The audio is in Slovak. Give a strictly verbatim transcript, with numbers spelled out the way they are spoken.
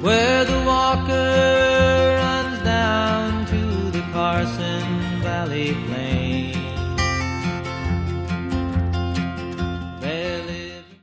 where the Walker runs down to the Carson Valley Plain.